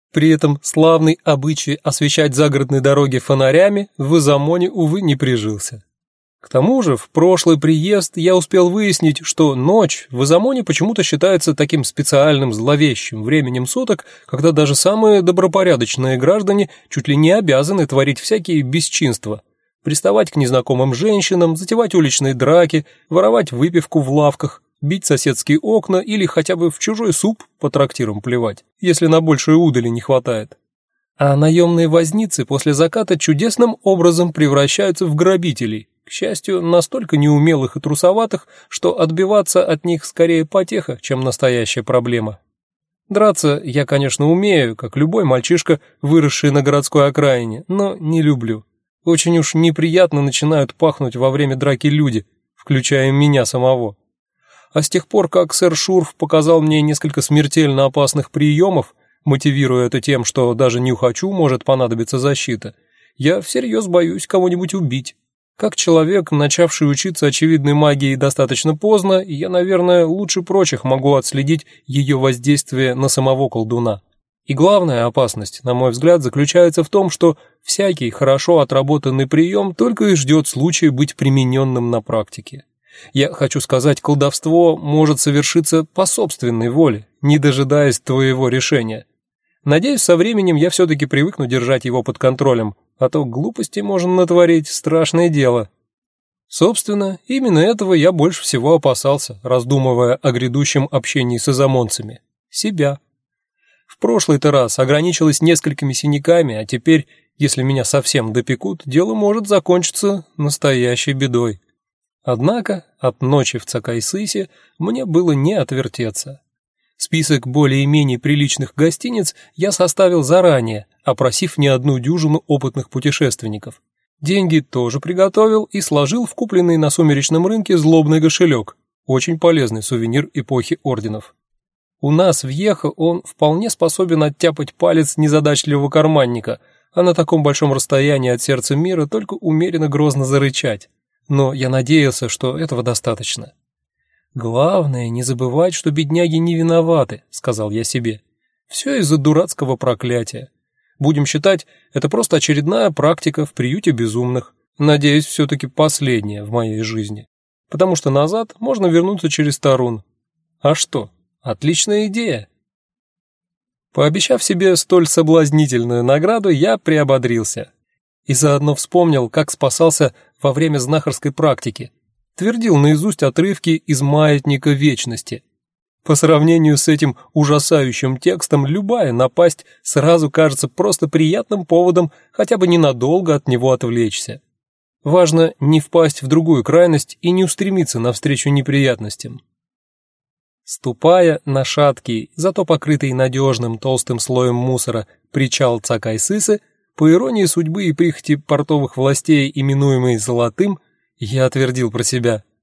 При этом славный обычай освещать загородные дороги фонарями в Изамоне, увы, не прижился. К тому же, в прошлый приезд я успел выяснить, что ночь в Изамоне почему-то считается таким специальным зловещим временем суток, когда даже самые добропорядочные граждане чуть ли не обязаны творить всякие бесчинства, приставать к незнакомым женщинам, затевать уличные драки, воровать выпивку в лавках, бить соседские окна или хотя бы в чужой суп по трактирам плевать, если на большую удали не хватает. А наемные возницы после заката чудесным образом превращаются в грабителей, к счастью, настолько неумелых и трусоватых, что отбиваться от них скорее потеха, чем настоящая проблема. Драться я, конечно, умею, как любой мальчишка, выросший на городской окраине, но не люблю. Очень уж неприятно начинают пахнуть во время драки люди, включая меня самого. А с тех пор, как сэр Шурф показал мне несколько смертельно опасных приемов, мотивируя это тем, что даже нюхачу может понадобиться защита, я всерьез боюсь кого-нибудь убить. Как человек, начавший учиться очевидной магии достаточно поздно, я, наверное, лучше прочих могу отследить ее воздействие на самого колдуна. И главная опасность, на мой взгляд, заключается в том, что всякий хорошо отработанный прием только и ждет случая быть примененным на практике. Я хочу сказать, колдовство может совершиться по собственной воле, не дожидаясь твоего решения. Надеюсь, со временем я все-таки привыкну держать его под контролем, а то глупости можно натворить, страшное дело. Собственно, именно этого я больше всего опасался, раздумывая о грядущем общении с изамонцами. Себя. В прошлый-то раз ограничилось несколькими синяками, а теперь, если меня совсем допекут, дело может закончиться настоящей бедой. Однако от ночи в Цакайсысе мне было не отвертеться. Список более-менее приличных гостиниц я составил заранее, опросив не одну дюжину опытных путешественников. Деньги тоже приготовил и сложил в купленный на сумеречном рынке злобный кошелек, очень полезный сувенир эпохи орденов. У нас в Йехо он вполне способен оттяпать палец незадачливого карманника, а на таком большом расстоянии от сердца мира только умеренно грозно зарычать. Но я надеялся, что этого достаточно. «Главное, не забывать, что бедняги не виноваты», — сказал я себе. «Все из-за дурацкого проклятия. Будем считать, это просто очередная практика в приюте безумных. Надеюсь, все-таки последняя в моей жизни. Потому что назад можно вернуться через Тарун. А что? Отличная идея». Пообещав себе столь соблазнительную награду, я приободрился. И заодно вспомнил, как спасался во время знахарской практики. Твердил наизусть отрывки из «Маятника вечности». По сравнению с этим ужасающим текстом, любая напасть сразу кажется просто приятным поводом хотя бы ненадолго от него отвлечься. Важно не впасть в другую крайность и не устремиться навстречу неприятностям. Ступая на шаткий, зато покрытый надежным толстым слоем мусора причал Цакайсысы, по иронии судьбы и прихоти портовых властей, именуемый «Золотым», я отвердил про себя: